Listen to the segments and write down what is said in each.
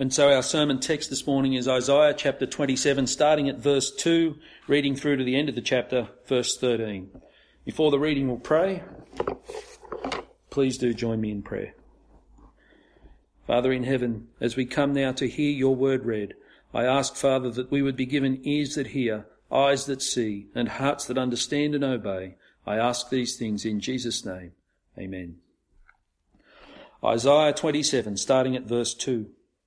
And so our sermon text this morning is Isaiah chapter 27, starting at verse 2, reading through to the end of the chapter, verse 13. Before the reading, we'll pray. Please do join me in prayer. Father in heaven, as we come now to hear your word read, I ask, Father, that we would be given ears that hear, eyes that see, and hearts that understand and obey. I ask these things in Jesus' name. Amen. Isaiah 27, starting at verse 2.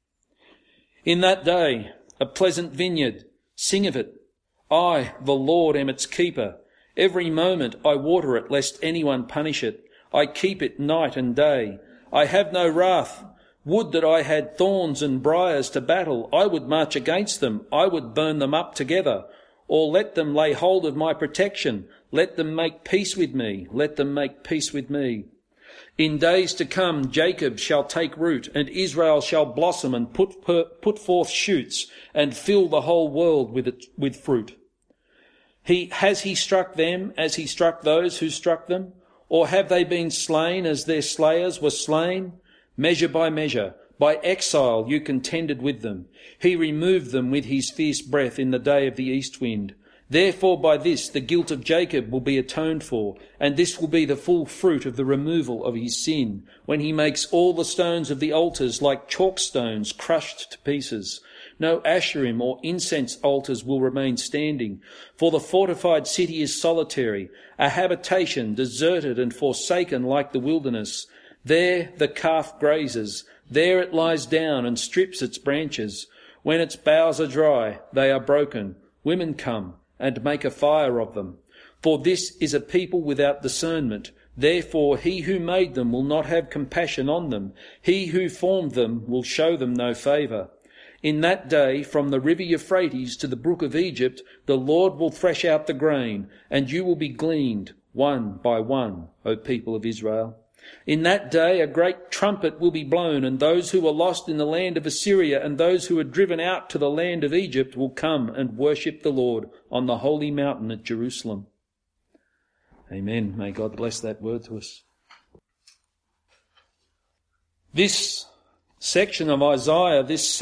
In that day, a pleasant vineyard, sing of it. I, the Lord, am its keeper. Every moment I water it, lest anyone punish it. I keep it night and day. I have no wrath. Would that I had thorns and briars to battle. I would march against them. I would burn them up together. Or let them lay hold of my protection. Let them make peace with me. Let them make peace with me. In days to come, Jacob shall take root, and Israel shall blossom and put forth shoots, and fill the whole world with fruit. Has he struck them as he struck those who struck them? Or have they been slain as their slayers were slain? Measure, by exile you contended with them. He removed them with his fierce breath in the day of the east wind. Therefore by this the guilt of Jacob will be atoned for, and this will be the full fruit of the removal of his sin, when he makes all the stones of the altars like chalk stones crushed to pieces. No Asherim or incense altars will remain standing, for the fortified city is solitary, a habitation deserted and forsaken like the wilderness. There the calf grazes, there it lies down and strips its branches. When its boughs are dry, they are broken. Women come and make a fire of them. For this is a people without discernment. Therefore he who made them will not have compassion on them. He who formed them will show them no favour. In that day, from the river Euphrates to the brook of Egypt, the Lord will thresh out the grain, and you will be gleaned one by one, O people of Israel. In that day a great trumpet will be blown, and those who were lost in the land of Assyria and those who were driven out to the land of Egypt will come and worship the Lord on the holy mountain at Jerusalem. Amen. May God bless that word to us. This section of Isaiah,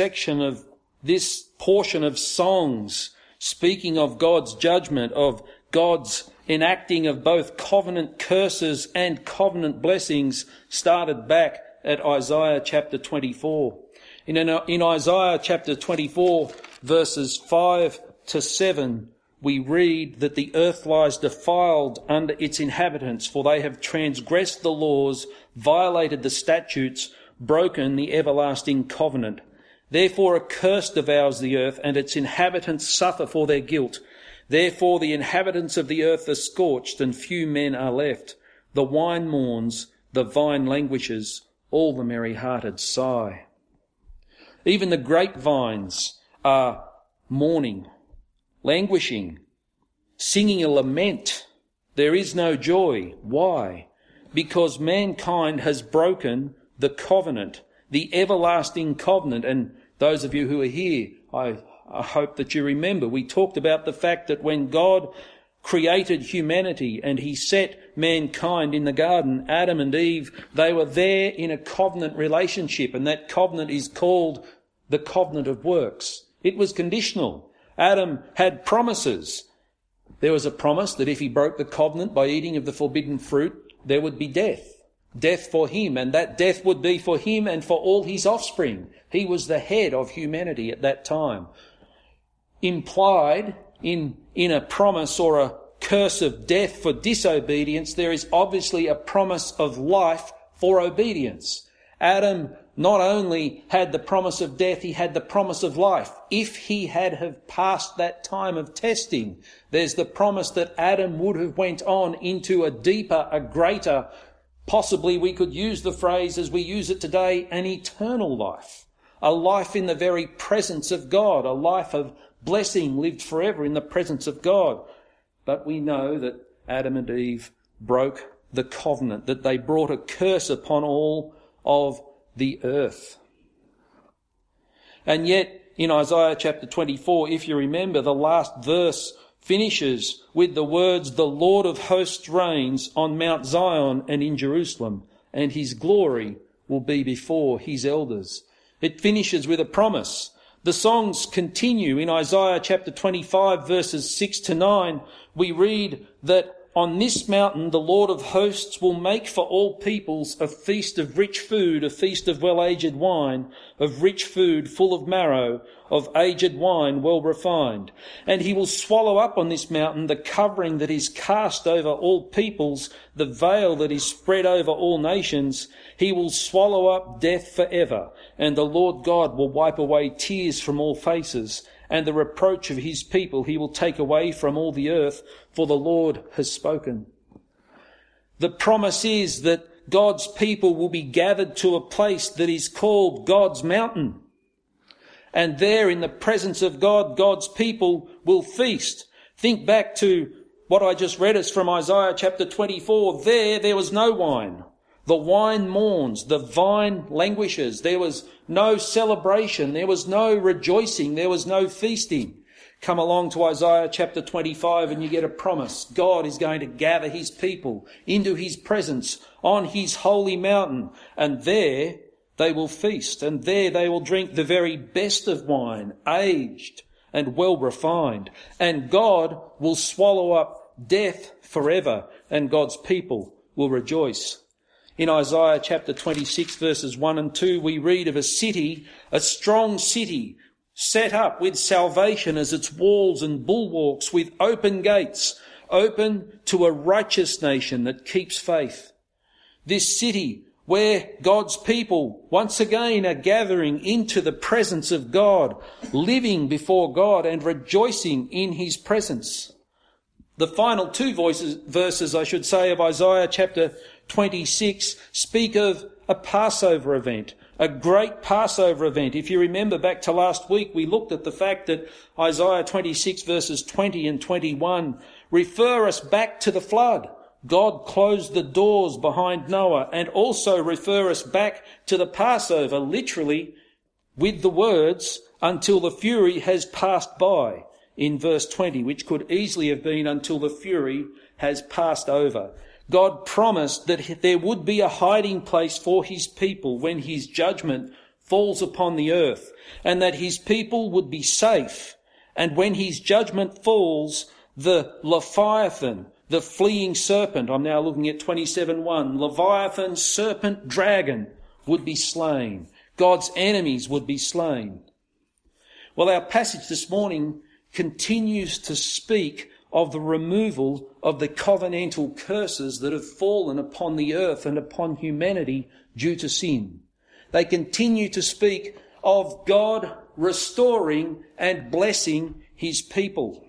this portion of songs speaking of God's judgment, of God's enacting of both covenant curses and covenant blessings, started back at Isaiah chapter 24. In Isaiah chapter 24, verses 5 to 7, we read that the earth lies defiled under its inhabitants, for they have transgressed the laws, violated the statutes, broken the everlasting covenant. Therefore a curse devours the earth, and its inhabitants suffer for their guilt. Therefore the inhabitants of the earth are scorched, and few men are left. The wine mourns, the vine languishes, all the merry-hearted sigh. Even the grapevines are mourning, languishing, singing a lament. There is no joy. Why? Because mankind has broken the covenant, the everlasting covenant. And those of you who are here, I hope that you remember, we talked about the fact that when God created humanity and he set mankind in the garden, Adam and Eve, they were there in a covenant relationship, and that covenant is called the covenant of works. It was conditional. Adam had promises. There was a promise that if he broke the covenant by eating of the forbidden fruit, there would be death. Death for him, and that death would be for him and for all his offspring. He was the head of humanity at that time. Implied in a promise or a curse of death for disobedience, there is obviously a promise of life for obedience. Adam not only had the promise of death, he had the promise of life. If he had have passed that time of testing, there's the promise that Adam would have went on into a deeper, a greater, possibly we could use the phrase as we use it today, an eternal life. A life in the very presence of God, a life of blessing lived forever in the presence of God. But we know that Adam and Eve broke the covenant, that they brought a curse upon all of the earth. And yet in Isaiah chapter 24, if you remember, the last verse finishes with the words, "The Lord of hosts reigns on Mount Zion and in Jerusalem, and his glory will be before his elders." It finishes with a promise. The songs continue in Isaiah chapter 25 verses 6 to 9. We read that on this mountain the Lord of hosts will make for all peoples a feast of rich food, a feast of well-aged wine, of rich food full of marrow, of aged wine well refined. And he will swallow up on this mountain the covering that is cast over all peoples, the veil that is spread over all nations. He will swallow up death forever, and the Lord God will wipe away tears from all faces, and the reproach of his people he will take away from all the earth, for the Lord has spoken. The promise is that God's people will be gathered to a place that is called God's mountain. And there in the presence of God, God's people will feast. Think back to what I just read us from Isaiah chapter 24. There was no wine. The wine mourns, the vine languishes. There was no celebration, there was no rejoicing, there was no feasting. Come along to Isaiah chapter 25 and you get a promise. God is going to gather his people into his presence on his holy mountain, and there they will feast, and there they will drink the very best of wine, aged and well refined. And God will swallow up death forever, and God's people will rejoice. In Isaiah chapter 26 verses 1 and 2, we read of a city, a strong city, set up with salvation as its walls and bulwarks, with open gates, open to a righteous nation that keeps faith. This city where God's people once again are gathering into the presence of God, living before God and rejoicing in his presence. The final two verses, of Isaiah chapter 26 speak of a Passover event, a great Passover event. If you remember back to last week, we looked at the fact that Isaiah 26 verses 20 and 21 refer us back to the flood. God closed the doors behind Noah, and also refer us back to the Passover, literally with the words, until the fury has passed by, in verse 20, which could easily have been until the fury has passed over. God promised that there would be a hiding place for his people when his judgment falls upon the earth, and that his people would be safe. And when his judgment falls, the Leviathan, the fleeing serpent, I'm now looking at 27:1, Leviathan, serpent, dragon would be slain. God's enemies would be slain. Well, our passage this morning continues to speak of the removal of the covenantal curses that have fallen upon the earth and upon humanity due to sin. They continue to speak of God restoring and blessing his people.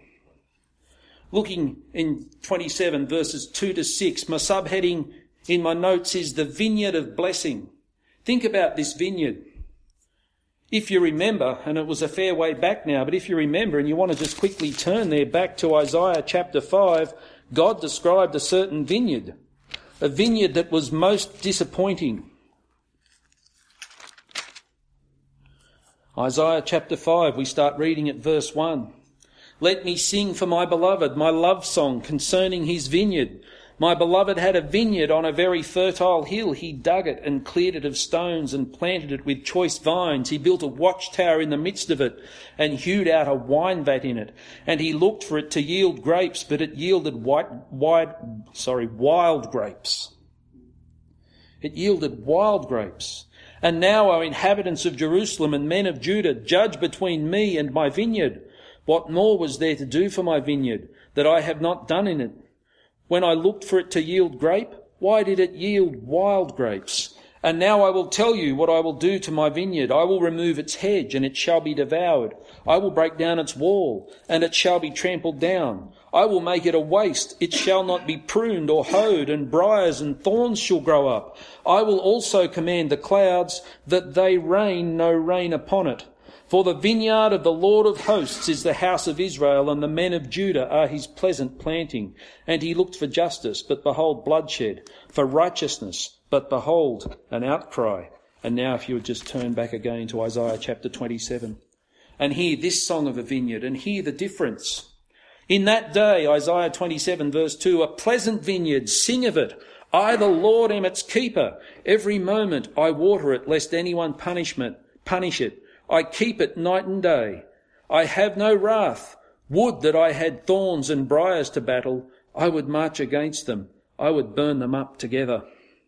Looking in 27 verses 2 to 6, my subheading in my notes is the vineyard of blessing. Think about this vineyard. If you remember, and it was a fair way back now, but if you remember and you want to just quickly turn there back to Isaiah chapter 5, God described a certain vineyard, a vineyard that was most disappointing. Isaiah chapter 5, we start reading at verse 1. Let me sing for my beloved my love song concerning his vineyard. My beloved had a vineyard on a very fertile hill. He dug it and cleared it of stones and planted it with choice vines. He built a watchtower in the midst of it and hewed out a wine vat in it. And he looked for it to yield grapes, but it yielded wild grapes. It yielded wild grapes. And now, O inhabitants of Jerusalem and men of Judah, judge between me and my vineyard. What more was there to do for my vineyard that I have not done in it? When I looked for it to yield grape, why did it yield wild grapes? And now I will tell you what I will do to my vineyard. I will remove its hedge, and it shall be devoured. I will break down its wall, and it shall be trampled down. I will make it a waste. It shall not be pruned or hoed, and briars and thorns shall grow up. I will also command the clouds that they rain no rain upon it. For the vineyard of the Lord of hosts is the house of Israel, and the men of Judah are his pleasant planting. And he looked for justice, but behold bloodshed, for righteousness, but behold an outcry. And now if you would just turn back again to Isaiah chapter 27 and hear this song of a vineyard and hear the difference. In that day, Isaiah 27 verse 2, a pleasant vineyard, sing of it. I, the Lord, am its keeper. Every moment I water it, lest anyone punish punish it. I keep it night and day. I have no wrath. Would that I had thorns and briars to battle. I would march against them. I would burn them up together.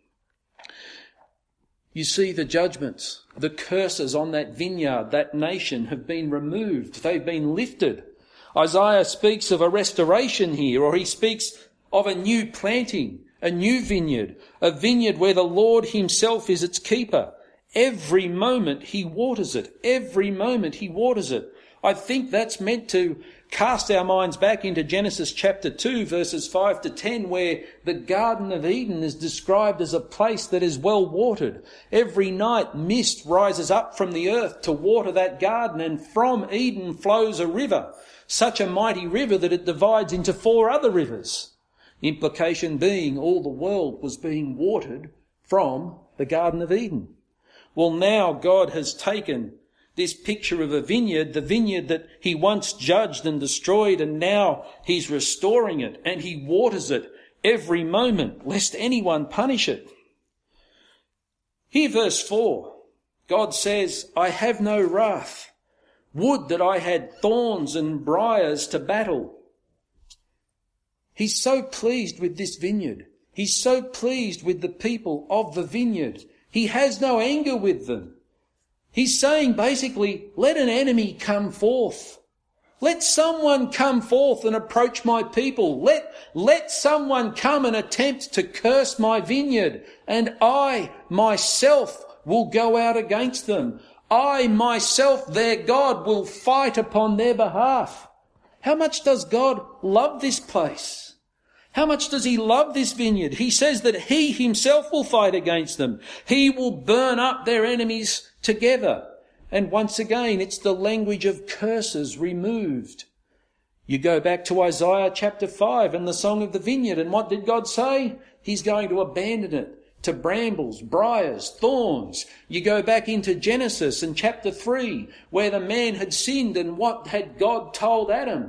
You see, the judgments, the curses on that vineyard, that nation, have been removed. They've been lifted. Isaiah speaks of a restoration here, or he speaks of a new planting, a new vineyard, a vineyard where the Lord himself is its keeper. Every moment he waters it. Every moment he waters it. I think that's meant to cast our minds back into Genesis chapter 2, verses 5 to 10, where the Garden of Eden is described as a place that is well watered. Every night mist rises up from the earth to water that garden, and from Eden flows a river, such a mighty river that it divides into 4 other rivers. Implication being all the world was being watered from the Garden of Eden. Well, now God has taken this picture of a vineyard, the vineyard that he once judged and destroyed, and now he's restoring it and he waters it every moment, lest anyone punish it. Here, verse 4, God says, I have no wrath. Would that I had thorns and briars to battle. He's so pleased with this vineyard. He's so pleased with the people of the vineyard. He has no anger with them. He's saying basically, let an enemy come forth. Let someone come forth and approach my people. Let someone come and attempt to curse my vineyard, and I myself will go out against them. I myself, their God, will fight upon their behalf. How much does God love this place? How much does he love this vineyard? He says that he himself will fight against them. He will burn up their enemies together. And once again, it's the language of curses removed. You go back to Isaiah chapter 5 and the Song of the Vineyard, and what did God say? He's going to abandon it to brambles, briars, thorns. You go back into Genesis and chapter 3, where the man had sinned, and what had God told Adam?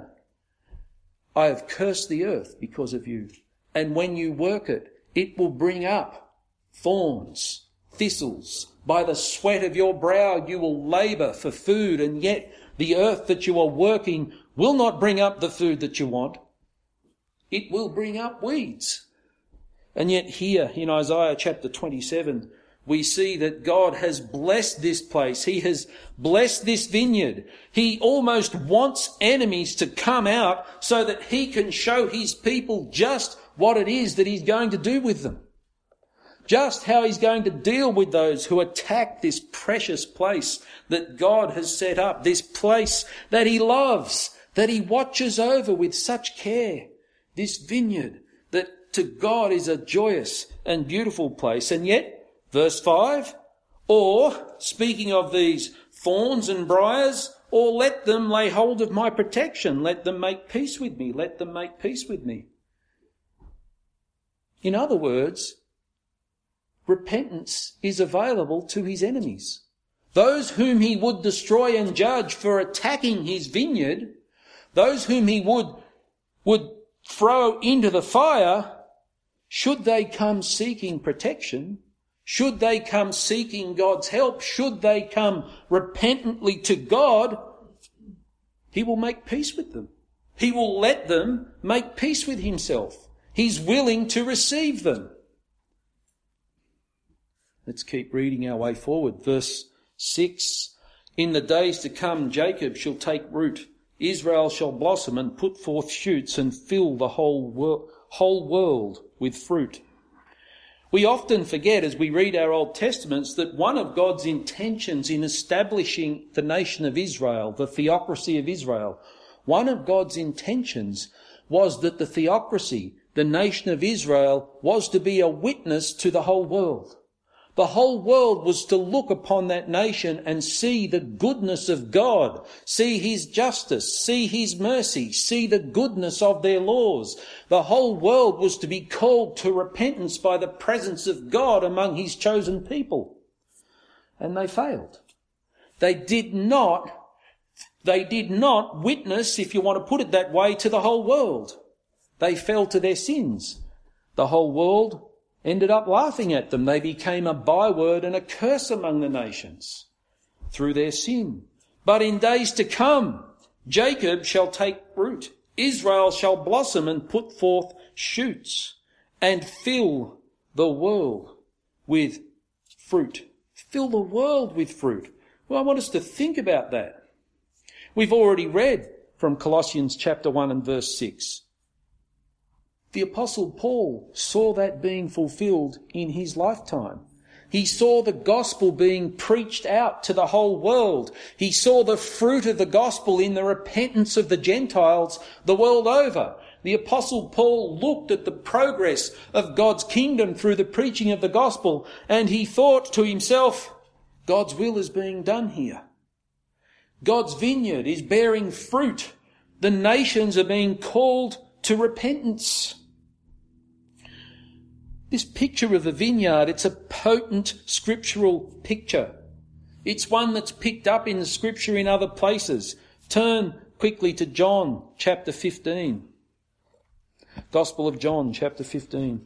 I have cursed the earth because of you. And when you work it, it will bring up thorns, thistles. By the sweat of your brow you will labour for food, and yet the earth that you are working will not bring up the food that you want. It will bring up weeds. And yet here in Isaiah chapter 27, we see that God has blessed this place. He has blessed this vineyard. He almost wants enemies to come out so that he can show his people just what it is that he's going to do with them. Just how he's going to deal with those who attack this precious place that God has set up, this place that he loves, that he watches over with such care, this vineyard that to God is a joyous and beautiful place. And yet, verse 5, or, speaking of these thorns and briars, or let them lay hold of my protection, let them make peace with me, let them make peace with me. In other words, repentance is available to his enemies. Those whom he would destroy and judge for attacking his vineyard, those whom he would throw into the fire, should they come seeking protection, should they come seeking God's help, should they come repentantly to God, he will make peace with them. He will let them make peace with himself. He's willing to receive them. Let's keep reading our way forward. Verse 6, in the days to come Jacob shall take root, Israel shall blossom and put forth shoots and fill the whole world with fruit. We often forget as we read our Old Testaments that one of God's intentions in establishing the nation of Israel, the theocracy of Israel, one of God's intentions was that the theocracy, the nation of Israel, was to be a witness to the whole world. The whole world was to look upon that nation and see the goodness of God, see his justice, see his mercy, see the goodness of their laws. The whole world was to be called to repentance by the presence of God among his chosen people. And they failed. They did not witness, if you want to put it that way, to the whole world. They fell to their sins. The whole world ended up laughing at them. They became a byword and a curse among the nations. through their sin. But in days to come, Jacob shall take root. Israel shall blossom and put forth shoots and fill the world with fruit. Fill the world with fruit. Well, I want us to think about that. We've already read from Colossians chapter 1 and verse 6. The Apostle Paul saw that being fulfilled in his lifetime. He saw the gospel being preached out to the whole world. He saw the fruit of the gospel in the repentance of the Gentiles the world over. The Apostle Paul looked at the progress of God's kingdom through the preaching of the gospel, and he thought to himself, God's will is being done here. God's vineyard is bearing fruit. The nations are being called to repentance. This picture of the vineyard, it's a potent scriptural picture. It's one that's picked up in the scripture in other places. Turn quickly to John chapter 15. Gospel of John chapter 15.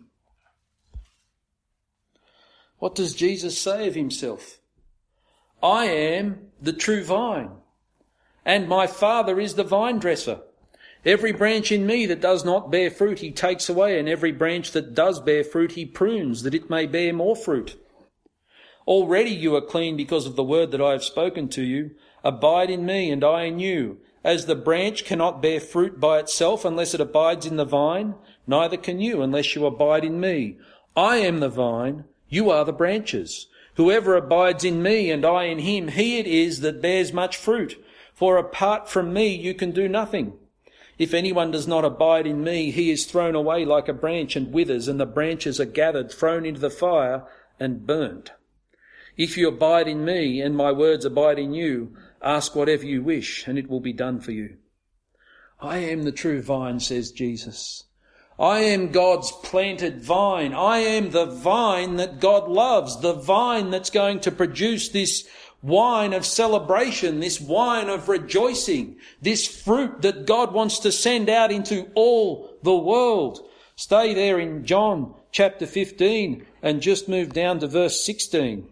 What does Jesus say of himself? I am the true vine, and my Father is the vine dresser. Every branch in me that does not bear fruit he takes away, and every branch that does bear fruit he prunes, that it may bear more fruit. Already you are clean because of the word that I have spoken to you. Abide in me, and I in you. As the branch cannot bear fruit by itself unless it abides in the vine, neither can you unless you abide in me. I am the vine, you are the branches. Whoever abides in me and I in him, he it is that bears much fruit. For apart from me you can do nothing. If anyone does not abide in me, he is thrown away like a branch and withers, and the branches are gathered, thrown into the fire, and burnt. If you abide in me, and my words abide in you, ask whatever you wish, and it will be done for you. I am the true vine, says Jesus. I am God's planted vine. I am the vine that God loves, the vine that's going to produce this wine of celebration, this wine of rejoicing, this fruit that God wants to send out into all the world. Stay there in John chapter 15 and just move down to verse 16.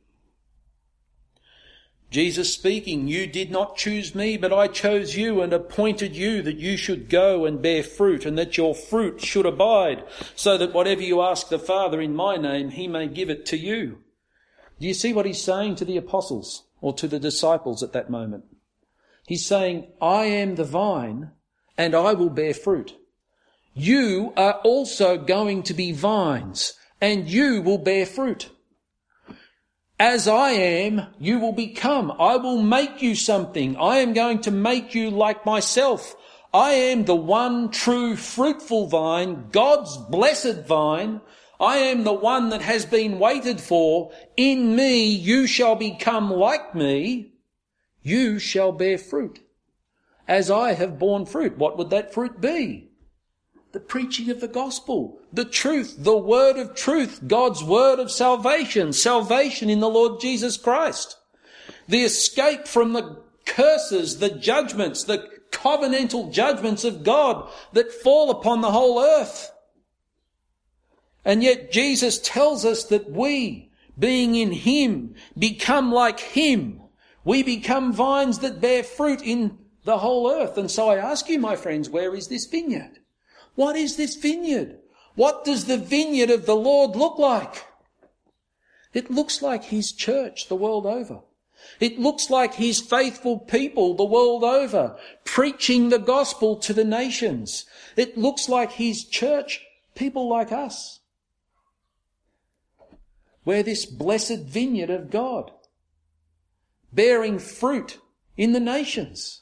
Jesus speaking, you did not choose me, but I chose you and appointed you that you should go and bear fruit, and that your fruit should abide, so that whatever you ask the Father in my name, he may give it to you. Do you see what he's saying to the apostles or to the disciples at that moment? He's saying, I am the vine and I will bear fruit. You are also going to be vines and you will bear fruit. As I am, you will become. I will make you something. I am going to make you like myself. I am the one true fruitful vine, God's blessed vine. I am the one that has been waited for. In me you shall become like me. You shall bear fruit, as I have borne fruit. What would that fruit be? The preaching of the gospel, the truth, the word of truth, God's word of salvation, salvation in the Lord Jesus Christ. The escape from the curses, the judgments, the covenantal judgments of God that fall upon the whole earth. And yet Jesus tells us that we, being in him, become like him. We become vines that bear fruit in the whole earth. And so I ask you, my friends, where is this vineyard? What is this vineyard? What does the vineyard of the Lord look like? It looks like his church the world over. It looks like his faithful people the world over, preaching the gospel to the nations. It looks like his church, people like us. We're this blessed vineyard of God, bearing fruit in the nations.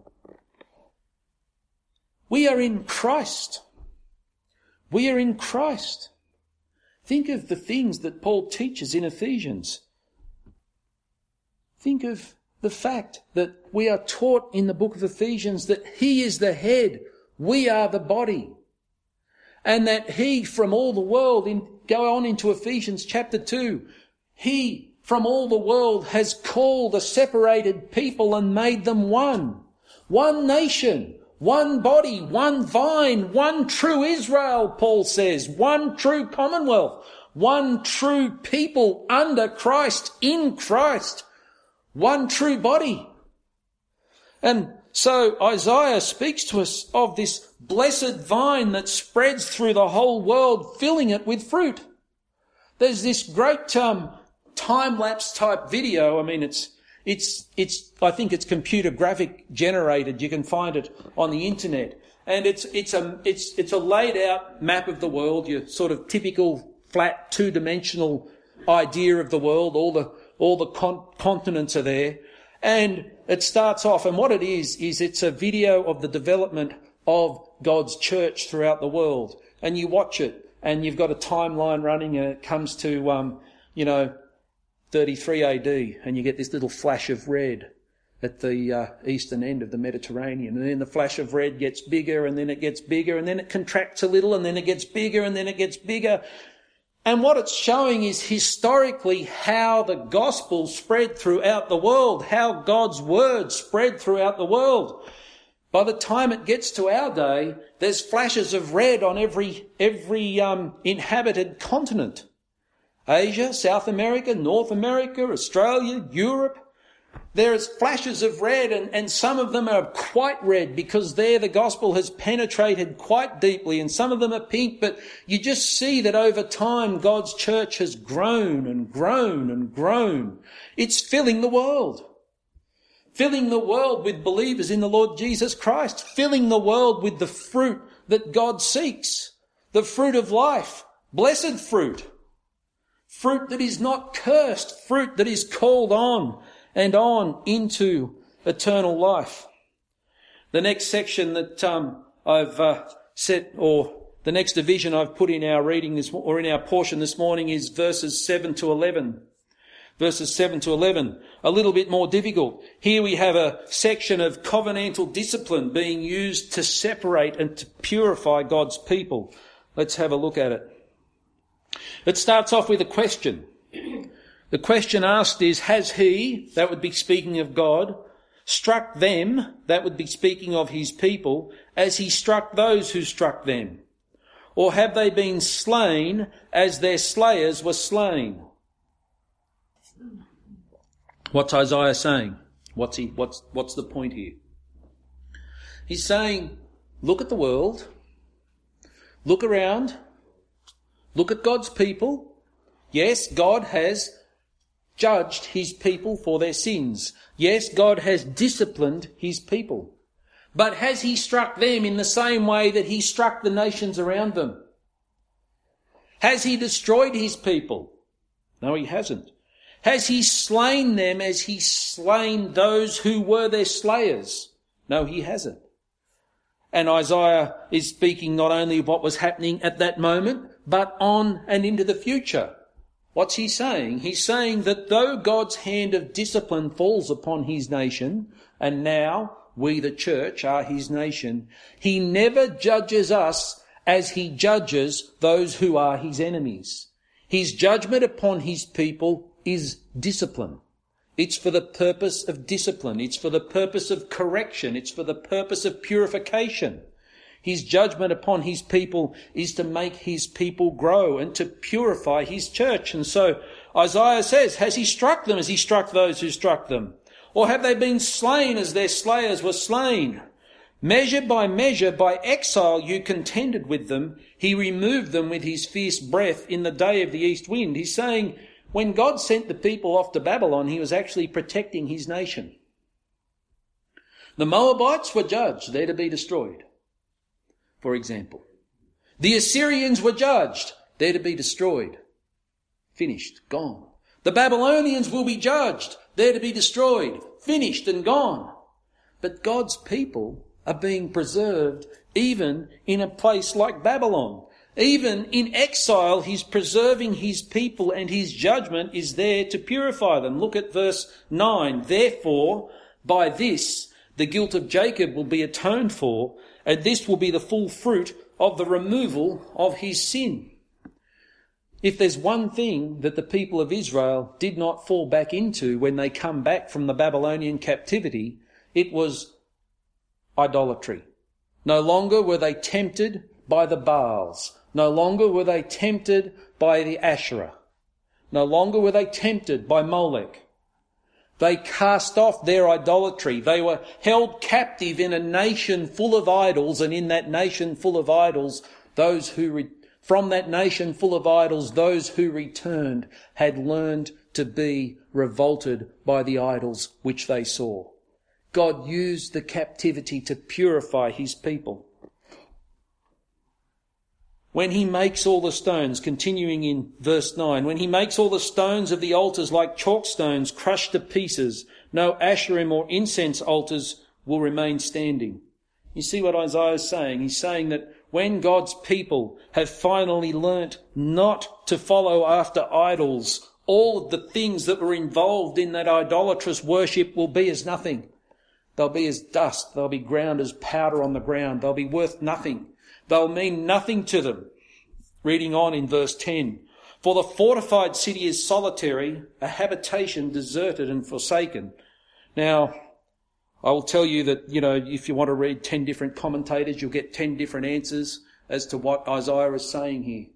We are in Christ. We are in Christ. Think of the things that Paul teaches in Ephesians. Think of the fact that we are taught in the book of Ephesians that he is the head, we are the body. And that he from all the world, go on into Ephesians chapter 2, he from all the world has called a separated people and made them one. One nation, one body, one vine, one true Israel, Paul says, one true commonwealth, one true people under Christ, in Christ, one true body. And so Isaiah speaks to us of this blessed vine that spreads through the whole world, filling it with fruit. There's this great time-lapse type video. I mean, it's I think it's computer graphic generated. You can find it on the internet, and it's a laid out map of the world. Your sort of typical flat 2-dimensional idea of the world. All the continents are there, and it starts off. And what it is it's a video of the development of God's church throughout the world, and you watch it, and you've got a timeline running, and it comes to 33 AD, and you get this little flash of red at the eastern end of the Mediterranean. And then the flash of red gets bigger, and then it gets bigger, and then it contracts a little, and then it gets bigger, and then it gets bigger. And what it's showing is historically how the gospel spread throughout the world, how God's word spread throughout the world. By the time it gets to our day, there's flashes of red on every inhabited continent. Asia, South America, North America, Australia, Europe. There's flashes of red, and some of them are quite red because there the gospel has penetrated quite deeply, and some of them are pink, but you just see that over time God's church has grown and grown and grown. It's filling the world with believers in the Lord Jesus Christ, filling the world with the fruit that God seeks, the fruit of life, blessed fruit. Fruit that is not cursed, fruit that is called on and on into eternal life. The next section that I've set, or the next division I've put in our reading or in our portion this morning, is verses 7 to 11. Verses 7 to 11, a little bit more difficult. Here we have a section of covenantal discipline being used to separate and to purify God's people. Let's have a look at it. It starts off with a question. The question asked is, has he, that would be speaking of God, struck them, that would be speaking of his people, as he struck those who struck them? Or have they been slain as their slayers were slain? What's Isaiah saying? What's the point here? He's saying, look at the world, look around, look at God's people. Yes, God has judged his people for their sins. Yes, God has disciplined his people. But has he struck them in the same way that he struck the nations around them? Has he destroyed his people? No, he hasn't. Has he slain them as he slain those who were their slayers? No, he hasn't. And Isaiah is speaking not only of what was happening at that moment, but on and into the future. What's he saying? He's saying that though God's hand of discipline falls upon his nation, and now we, the church, are his nation, he never judges us as he judges those who are his enemies. His judgment upon his people is discipline. It's for the purpose of discipline. It's for the purpose of correction. It's for the purpose of purification. His judgment upon his people is to make his people grow and to purify his church. And so Isaiah says, has he struck them as he struck those who struck them? Or have they been slain as their slayers were slain? Measure, by exile you contended with them. He removed them with his fierce breath in the day of the east wind. He's saying, when God sent the people off to Babylon, he was actually protecting his nation. The Moabites were judged, they're to be destroyed, for example. The Assyrians were judged, they're to be destroyed. Finished, gone. The Babylonians will be judged, they're to be destroyed, finished and gone. But God's people are being preserved even in a place like Babylon. Even in exile, he's preserving his people, and his judgment is there to purify them. Look at verse 9. Therefore, by this, the guilt of Jacob will be atoned for, and this will be the full fruit of the removal of his sin. If there's one thing that the people of Israel did not fall back into when they come back from the Babylonian captivity, it was idolatry. No longer were they tempted by the Baals. No longer were they tempted by the Asherah. No longer were they tempted by Molech. They cast off their idolatry. They were held captive in a nation full of idols, and in that nation full of idols, those who returned had learned to be revolted by the idols which they saw. God used the captivity to purify his people. When he makes all the stones, continuing in verse 9, when he makes all the stones of the altars like chalk stones crushed to pieces, no Asherim or incense altars will remain standing. You see what Isaiah is saying? He's saying that when God's people have finally learnt not to follow after idols, all of the things that were involved in that idolatrous worship will be as nothing. They'll be as dust. They'll be ground as powder on the ground. They'll be worth nothing. They'll mean nothing to them. Reading on in verse 10. For the fortified city is solitary, a habitation deserted and forsaken. Now, I will tell you that, if you want to read 10 different commentators, you'll get 10 different answers as to what Isaiah is saying here.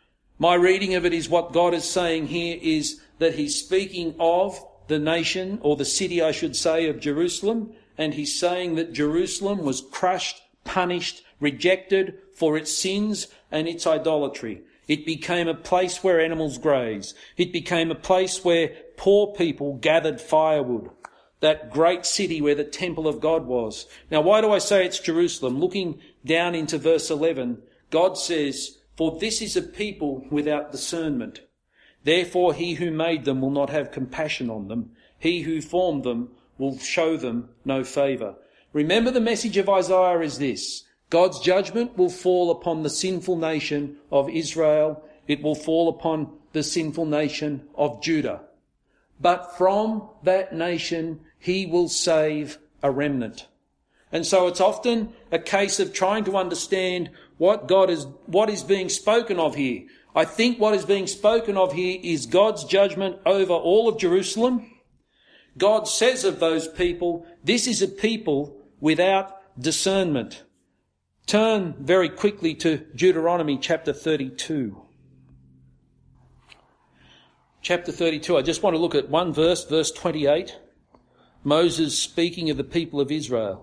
My reading of it is what God is saying here is that he's speaking of the nation, or the city, I should say, of Jerusalem, and he's saying that Jerusalem was crushed, punished, rejected for its sins and its idolatry. It became a place where animals graze. It became a place where poor people gathered firewood. That great city where the temple of God was. Now, why do I say it's Jerusalem? Looking down into verse 11, God says, for this is a people without discernment. Therefore he who made them will not have compassion on them. He who formed them will show them no favour. Remember, the message of Isaiah is this. God's judgment will fall upon the sinful nation of Israel. It will fall upon the sinful nation of Judah. But from that nation, he will save a remnant. And so it's often a case of trying to understand what is being spoken of here. I think what is being spoken of here is God's judgment over all of Jerusalem. God says of those people, this is a people without discernment. Turn very quickly to Deuteronomy chapter 32. Chapter 32, I just want to look at one verse, verse 28. Moses speaking of the people of Israel.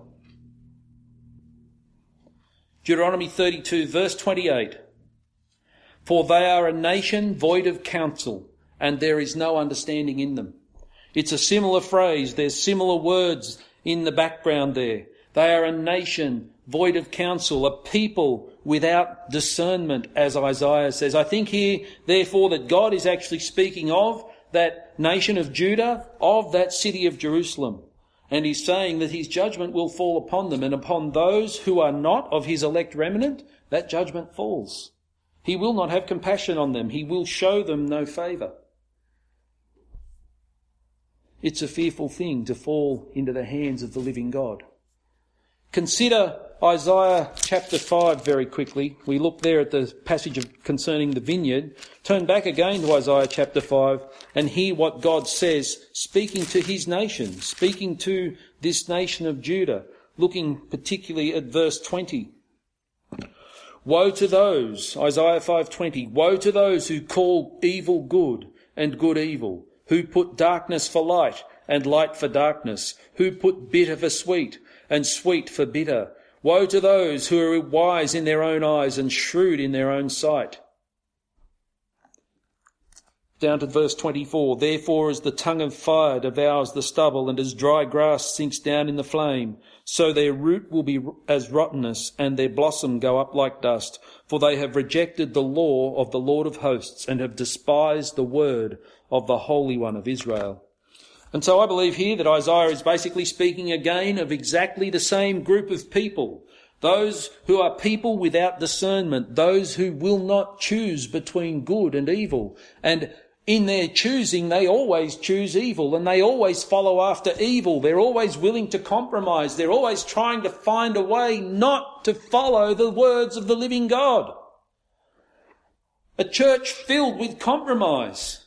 Deuteronomy 32, verse 28. For they are a nation void of counsel, and there is no understanding in them. It's a similar phrase. There's similar words in the background there. They are a nation void of counsel, a people without discernment, as Isaiah says. I think here, therefore, that God is actually speaking of that nation of Judah, of that city of Jerusalem. And he's saying that his judgment will fall upon them, and upon those who are not of his elect remnant, that judgment falls. He will not have compassion on them. He will show them no favour. It's a fearful thing to fall into the hands of the living God. Consider Isaiah chapter 5 very quickly. We look there at the passage concerning the vineyard. Turn back again to Isaiah chapter 5 and hear what God says, speaking to his nation, speaking to this nation of Judah, looking particularly at verse 20. Woe to those, Isaiah 5:20, woe to those who call evil good and good evil, who put darkness for light and light for darkness, who put bitter for sweet and sweet for bitter. Woe to those who are wise in their own eyes and shrewd in their own sight. Down to verse 24. Therefore as the tongue of fire devours the stubble, and as dry grass sinks down in the flame, so their root will be as rottenness, and their blossom go up like dust. For they have rejected the law of the Lord of hosts, and have despised the word of the Holy One of Israel. And so I believe here that Isaiah is basically speaking again of exactly the same group of people. Those who are people without discernment, those who will not choose between good and evil. And in their choosing, they always choose evil, and they always follow after evil. They're always willing to compromise. They're always trying to find a way not to follow the words of the living God. A church filled with compromise.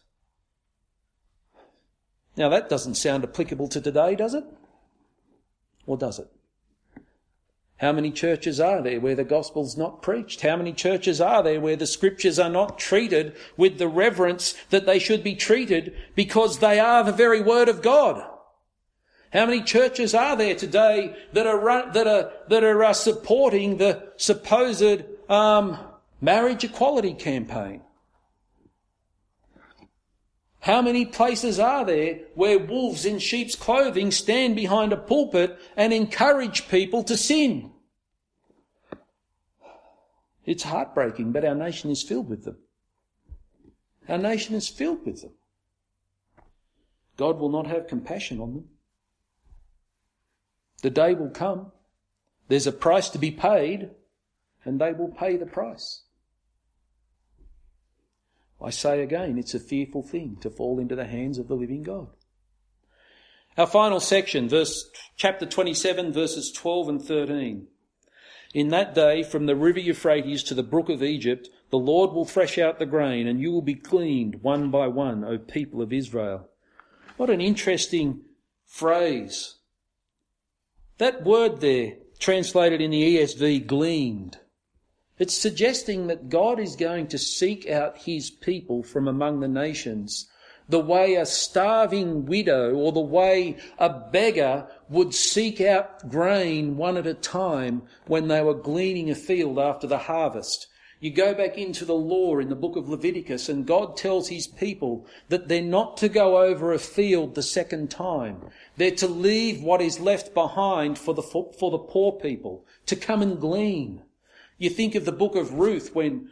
Now that doesn't sound applicable to today, does it? Or does it? How many churches are there where the gospel's not preached? How many churches are there where the scriptures are not treated with the reverence that they should be treated, because they are the very word of God? How many churches are there today that are supporting the supposed marriage equality campaign? How many places are there where wolves in sheep's clothing stand behind a pulpit and encourage people to sin? It's heartbreaking, but our nation is filled with them. Our nation is filled with them. God will not have compassion on them. The day will come. There's a price to be paid, and they will pay the price. I say again, it's a fearful thing to fall into the hands of the living God. Our final section, chapter 27, verses 12 and 13. In that day, from the river Euphrates to the brook of Egypt, the Lord will thresh out the grain, and you will be cleaned one by one, O people of Israel. What an interesting phrase. That word there, translated in the ESV, gleaned. It's suggesting that God is going to seek out his people from among the nations, the way a starving widow or the way a beggar would seek out grain one at a time when they were gleaning a field after the harvest. You go back into the law in the book of Leviticus, and God tells his people that they're not to go over a field the second time. They're to leave what is left behind for the poor people, to come and glean. You think of the book of Ruth when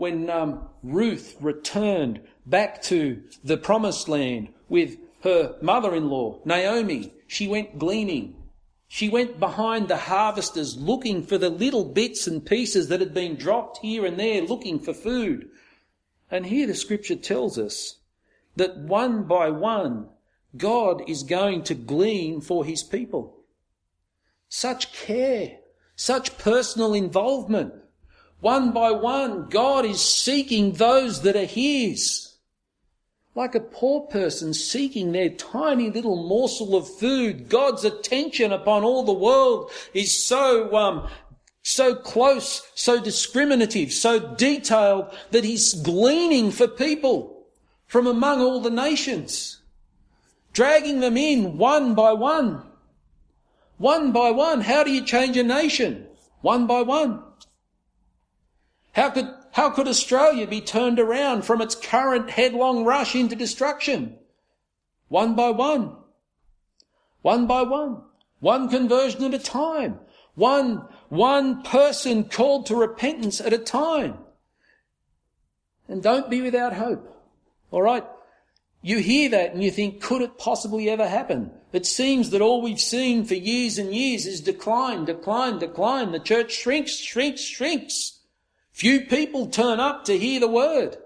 Ruth returned back to the promised land with her mother-in-law, Naomi. She went gleaning. She went behind the harvesters looking for the little bits and pieces that had been dropped here and there, looking for food. And here the scripture tells us that one by one, God is going to glean for his people. Such care, such personal involvement. One by one, God is seeking those that are his. Like a poor person seeking their tiny little morsel of food, God's attention upon all the world is so close, so discriminative, so detailed that he's gleaning for people from among all the nations, dragging them in one by one. One by one. How do you change a nation? One by one. How could Australia be turned around from its current headlong rush into destruction? One by one. One by one. One conversion at a time. One person called to repentance at a time. And don't be without hope. All right? You hear that and you think, could it possibly ever happen? It seems that all we've seen for years and years is decline, decline, decline. The church shrinks, shrinks, shrinks. Few people turn up to hear the word.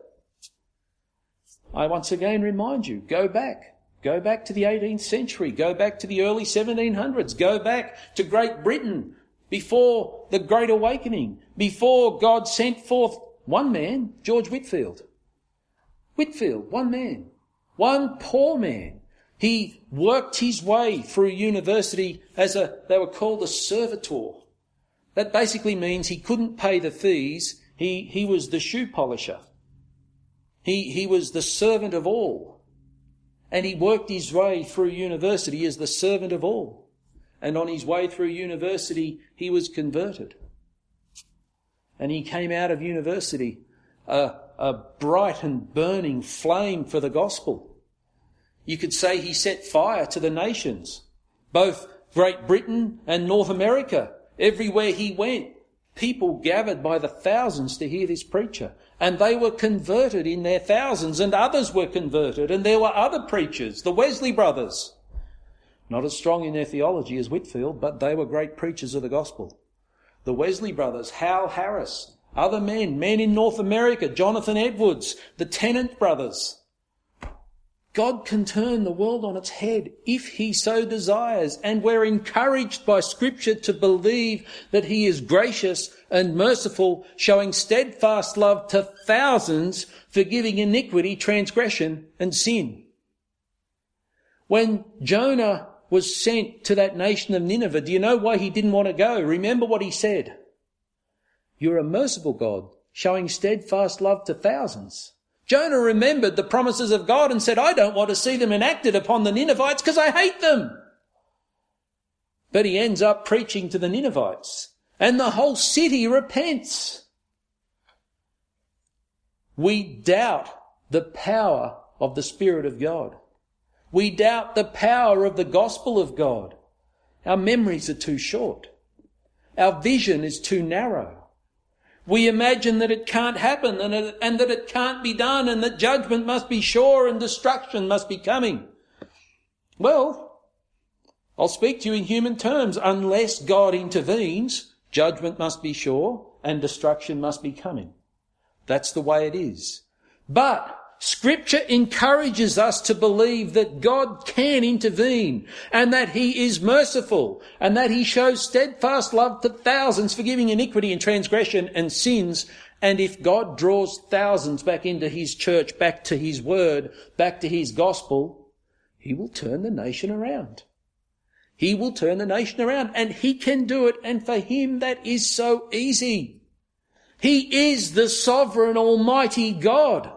I once again remind you, go back to the 18th century, go back to the early 1700s, go back to Great Britain before the Great Awakening, before God sent forth one man, George Whitefield. Whitefield, one man, one poor man. He worked his way through university they were called a servitor. That basically means he couldn't pay the fees. He was the shoe polisher. He was the servant of all. And he worked his way through university as the servant of all. And on his way through university, he was converted. And he came out of university a bright and burning flame for the gospel. You could say he set fire to the nations, both Great Britain and North America. Everywhere he went, people gathered by the thousands to hear this preacher. And they were converted in their thousands, and others were converted. And there were other preachers, the Wesley brothers. Not as strong in their theology as Whitefield, but they were great preachers of the gospel. The Wesley brothers, Hal Harris, other men in North America, Jonathan Edwards, the Tennant brothers. God can turn the world on its head if he so desires, and we're encouraged by Scripture to believe that he is gracious and merciful, showing steadfast love to thousands, forgiving iniquity, transgression and sin. When Jonah was sent to that nation of Nineveh, do you know why he didn't want to go? Remember what he said. You're a merciful God, showing steadfast love to thousands. Jonah remembered the promises of God and said, I don't want to see them enacted upon the Ninevites because I hate them. But he ends up preaching to the Ninevites, and the whole city repents. We doubt the power of the Spirit of God. We doubt the power of the gospel of God. Our memories are too short. Our vision is too narrow. We imagine that it can't happen and that it can't be done and that judgment must be sure and destruction must be coming. Well, I'll speak to you in human terms. Unless God intervenes, judgment must be sure and destruction must be coming. That's the way it is. But Scripture encourages us to believe that God can intervene and that he is merciful and that he shows steadfast love to thousands, forgiving iniquity and transgression and sins. And if God draws thousands back into his church, back to his word, back to his gospel, he will turn the nation around. He will turn the nation around, and he can do it, and for him that is so easy. He is the sovereign almighty God.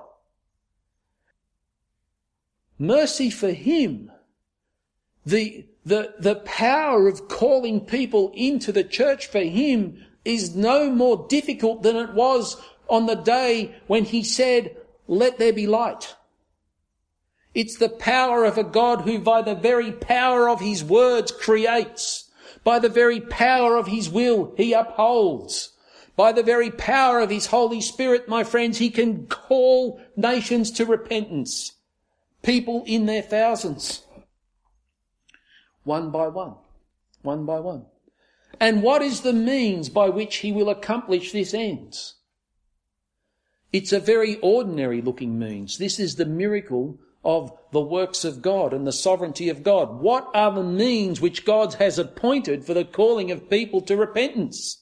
Mercy for him. The power of calling people into the church for him is no more difficult than it was on the day when he said, "Let there be light." It's the power of a God who by the very power of his words creates. By the very power of his will he upholds. By the very power of his Holy Spirit, my friends, he can call nations to repentance. People in their thousands. One by one. One by one. And what is the means by which he will accomplish this ends? It's a very ordinary looking means. This is the miracle of the works of God and the sovereignty of God. What are the means which God has appointed for the calling of people to repentance?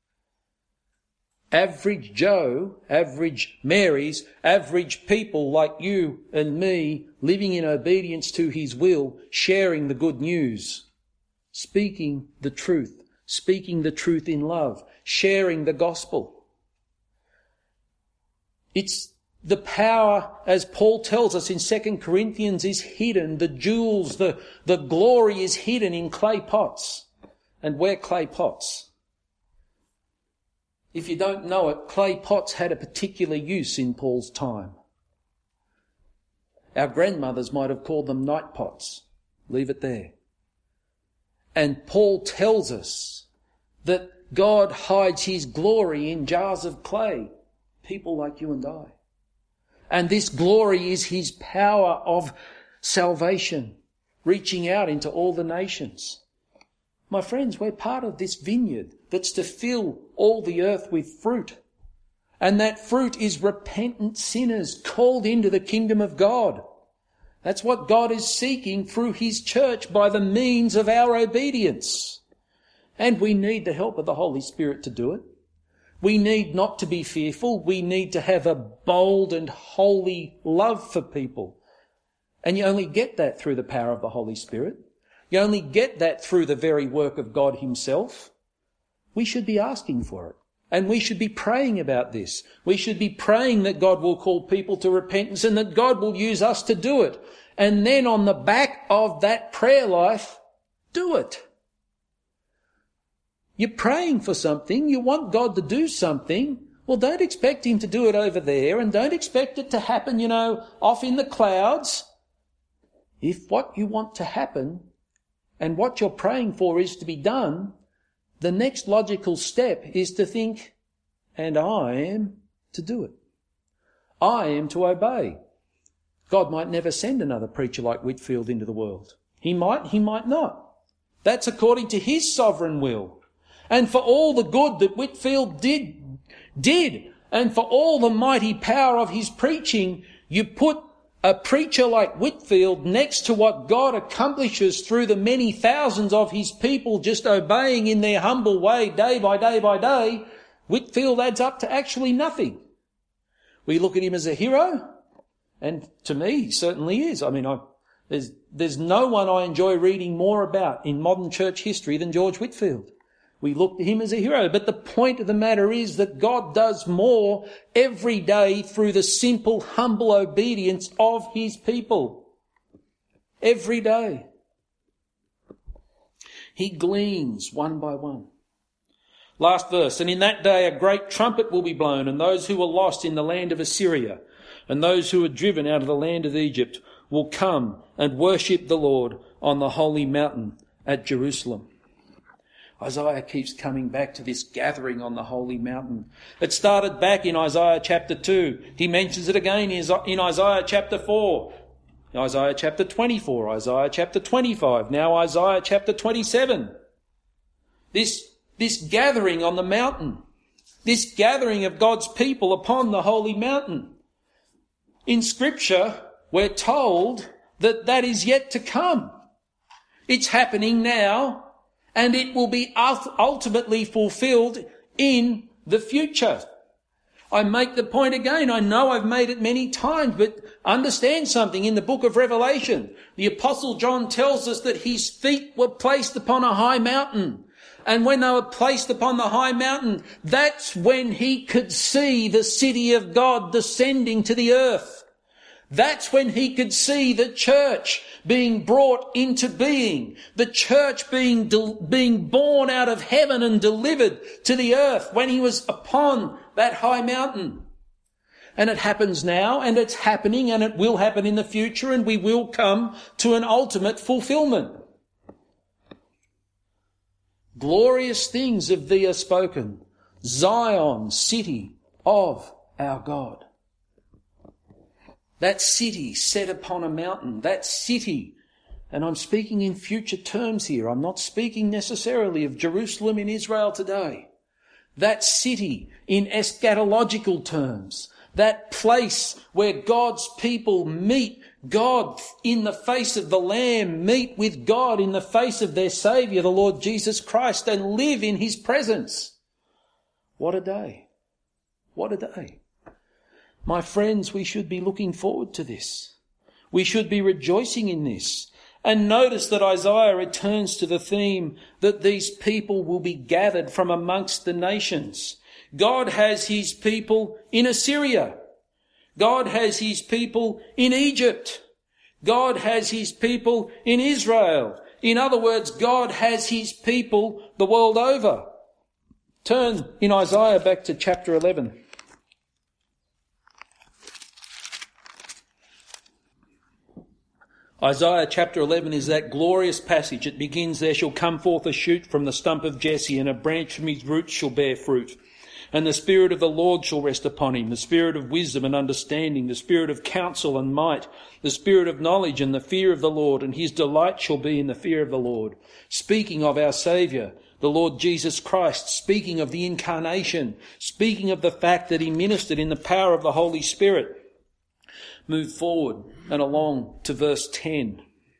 Average Joe, average Marys, average people like you and me, living in obedience to his will, sharing the good news, speaking the truth in love, sharing the gospel. It's the power, as Paul tells us in 2 Corinthians, is hidden. The jewels, the glory is hidden in clay pots. And we're clay pots. If you don't know it, clay pots had a particular use in Paul's time. Our grandmothers might have called them night pots. Leave it there. And Paul tells us that God hides his glory in jars of clay, people like you and I. And this glory is his power of salvation, reaching out into all the nations. My friends, we're part of this vineyard that's to fill all the earth with fruit. And that fruit is repentant sinners called into the kingdom of God. That's what God is seeking through his church by the means of our obedience. And we need the help of the Holy Spirit to do it. We need not to be fearful. We need to have a bold and holy love for people. And you only get that through the power of the Holy Spirit. You only get that through the very work of God himself. We should be asking for it. And we should be praying about this. We should be praying that God will call people to repentance and that God will use us to do it. And then on the back of that prayer life, do it. You're praying for something, you want God to do something. Well, don't expect him to do it over there and don't expect it to happen, off in the clouds. If what you want to happen and what you're praying for is to be done, the next logical step is to think, and I am to do it. I am to obey. God might never send another preacher like Whitefield into the world. He might not. That's according to his sovereign will. And for all the good that Whitefield did, and for all the mighty power of his preaching, you put a preacher like Whitefield next to what God accomplishes through the many thousands of his people just obeying in their humble way day by day by day, Whitefield adds up to actually nothing. We look at him as a hero, and to me, he certainly is. I mean, there's no one I enjoy reading more about in modern church history than George Whitefield. We look to him as a hero. But the point of the matter is that God does more every day through the simple, humble obedience of his people. Every day. He gleans one by one. Last verse, and in that day a great trumpet will be blown, and those who were lost in the land of Assyria and those who were driven out of the land of Egypt will come and worship the Lord on the holy mountain at Jerusalem. Isaiah keeps coming back to this gathering on the holy mountain. It started back in Isaiah chapter 2. He mentions it again in Isaiah chapter 4, Isaiah chapter 24, Isaiah chapter 25, now Isaiah chapter 27. This gathering on the mountain, this gathering of God's people upon the holy mountain. In Scripture, we're told that is yet to come. It's happening now, and it will be ultimately fulfilled in the future. I make the point again. I know I've made it many times, but understand something. In the book of Revelation, the Apostle John tells us that his feet were placed upon a high mountain. And when they were placed upon the high mountain, that's when he could see the city of God descending to the earth. That's when he could see the church being brought into being, the church being born out of heaven and delivered to the earth, when he was upon that high mountain. And it happens now, and it's happening, and it will happen in the future, and we will come to an ultimate fulfillment. Glorious things of thee are spoken, Zion, city of our God. That city set upon a mountain, that city, and I'm speaking in future terms here, I'm not speaking necessarily of Jerusalem in Israel today. That city in eschatological terms, that place where God's people meet God in the face of the Lamb, meet with God in the face of their Saviour, the Lord Jesus Christ, and live in his presence. What a day. What a day. My friends, we should be looking forward to this. We should be rejoicing in this. And notice that Isaiah returns to the theme that these people will be gathered from amongst the nations. God has his people in Assyria. God has his people in Egypt. God has his people in Israel. In other words, God has his people the world over. Turn in Isaiah back to chapter 11. Isaiah chapter 11 is that glorious passage. It begins, there shall come forth a shoot from the stump of Jesse, and a branch from his roots shall bear fruit. And the Spirit of the Lord shall rest upon him, the Spirit of wisdom and understanding, the Spirit of counsel and might, the Spirit of knowledge and the fear of the Lord, and his delight shall be in the fear of the Lord. Speaking of our Saviour, the Lord Jesus Christ, speaking of the incarnation, speaking of the fact that he ministered in the power of the Holy Spirit. Move forward and along to verse 10.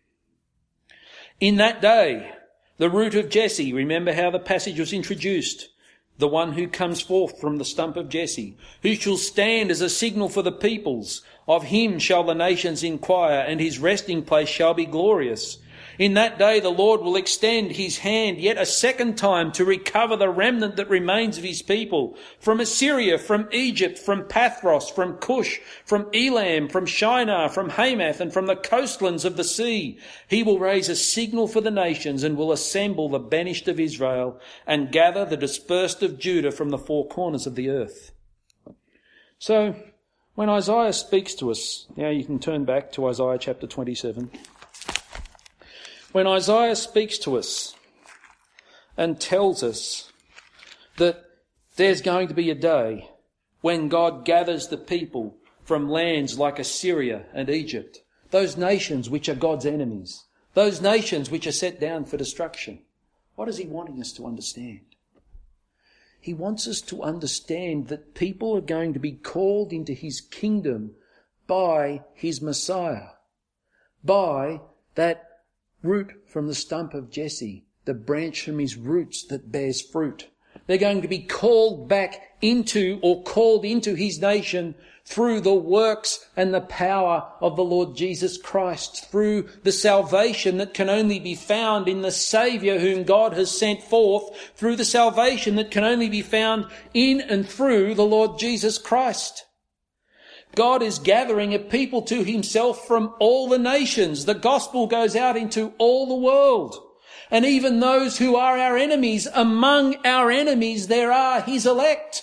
In that day, the root of Jesse, remember how the passage was introduced, the one who comes forth from the stump of Jesse, who shall stand as a signal for the peoples. Of him shall the nations inquire, and his resting place shall be glorious. In that day the Lord will extend his hand yet a second time to recover the remnant that remains of his people, from Assyria, from Egypt, from Pathros, from Cush, from Elam, from Shinar, from Hamath, and from the coastlands of the sea. He will raise a signal for the nations, and will assemble the banished of Israel, and gather the dispersed of Judah from the four corners of the earth. So, when Isaiah speaks to us, now you can turn back to Isaiah chapter 27. When Isaiah speaks to us and tells us that there's going to be a day when God gathers the people from lands like Assyria and Egypt, those nations which are God's enemies, those nations which are set down for destruction, what is he wanting us to understand? He wants us to understand that people are going to be called into his kingdom by his Messiah, by that root from the stump of Jesse, the branch from his roots that bears fruit. They're going to be called back into, or called into his nation through the works and the power of the Lord Jesus Christ, through the salvation that can only be found in the Saviour whom God has sent forth, through the salvation that can only be found in and through the Lord Jesus Christ. God is gathering a people to himself from all the nations. The gospel goes out into all the world. And even those who are our enemies, among our enemies there are his elect.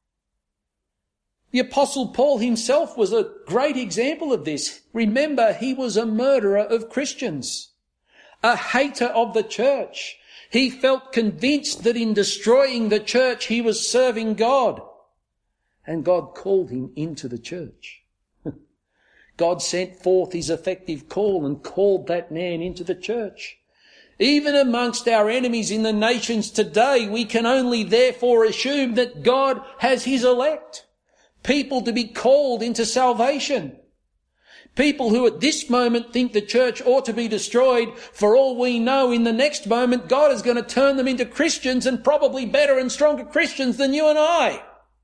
The Apostle Paul himself was a great example of this. Remember, he was a murderer of Christians, a hater of the church. He felt convinced that in destroying the church he was serving God. And God called him into the church. God sent forth his effective call and called that man into the church. Even amongst our enemies in the nations today, we can only therefore assume that God has his elect. People to be called into salvation. People who at this moment think the church ought to be destroyed, for all we know, in the next moment God is going to turn them into Christians, and probably better and stronger Christians than you and I.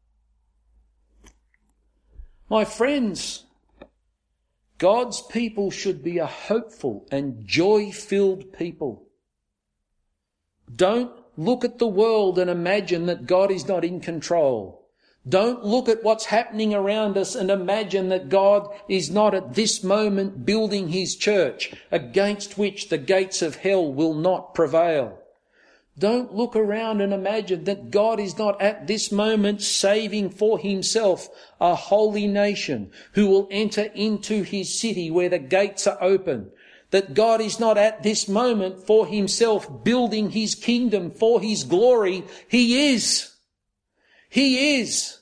My friends, God's people should be a hopeful and joy-filled people. Don't look at the world and imagine that God is not in control. Don't look at what's happening around us and imagine that God is not at this moment building his church, against which the gates of hell will not prevail. Don't look around and imagine that God is not at this moment saving for himself a holy nation who will enter into his city where the gates are open. That God is not at this moment for himself building his kingdom for his glory. He is. He is.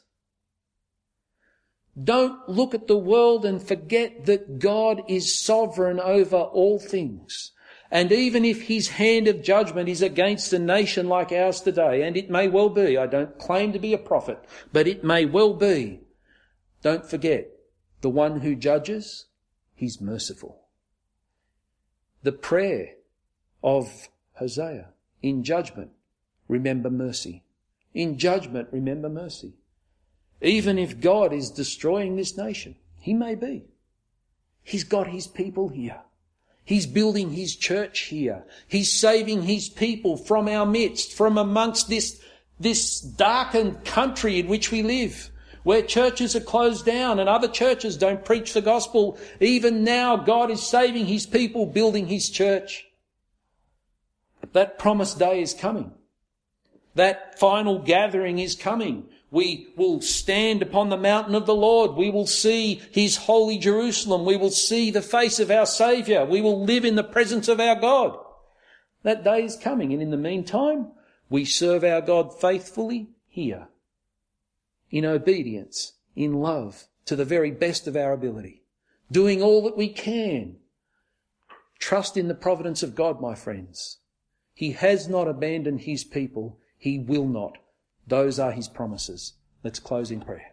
Don't look at the world and forget that God is sovereign over all things. And even if his hand of judgment is against a nation like ours today, and it may well be, I don't claim to be a prophet, but it may well be, don't forget, the one who judges, he's merciful. The prayer of Hosea, in judgment, remember mercy. In judgment, remember mercy. Even if God is destroying this nation, he may be. He's got his people here. He's building his church here. He's saving his people from our midst, from amongst this darkened country in which we live, where churches are closed down and other churches don't preach the gospel. Even now, God is saving his people, building his church. That promised day is coming. That final gathering is coming. We will stand upon the mountain of the Lord. We will see his holy Jerusalem. We will see the face of our Saviour. We will live in the presence of our God. That day is coming. And in the meantime, we serve our God faithfully here, in obedience, in love, to the very best of our ability, doing all that we can. Trust in the providence of God, my friends. He has not abandoned his people. He will not. Those are his promises. Let's close in prayer.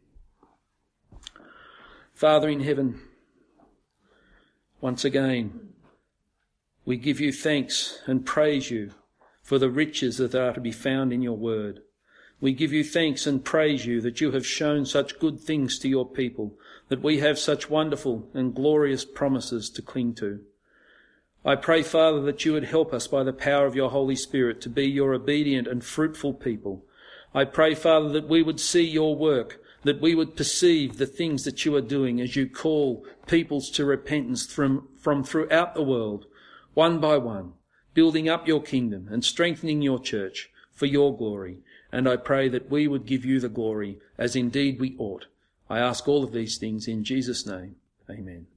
Father in heaven, once again, we give you thanks and praise you for the riches that are to be found in your word. We give you thanks and praise you that you have shown such good things to your people, that we have such wonderful and glorious promises to cling to. I pray, Father, that you would help us by the power of your Holy Spirit to be your obedient and fruitful people. I pray, Father, that we would see your work, that we would perceive the things that you are doing as you call peoples to repentance from throughout the world, one by one, building up your kingdom and strengthening your church for your glory. And I pray that we would give you the glory, as indeed we ought. I ask all of these things in Jesus' name. Amen.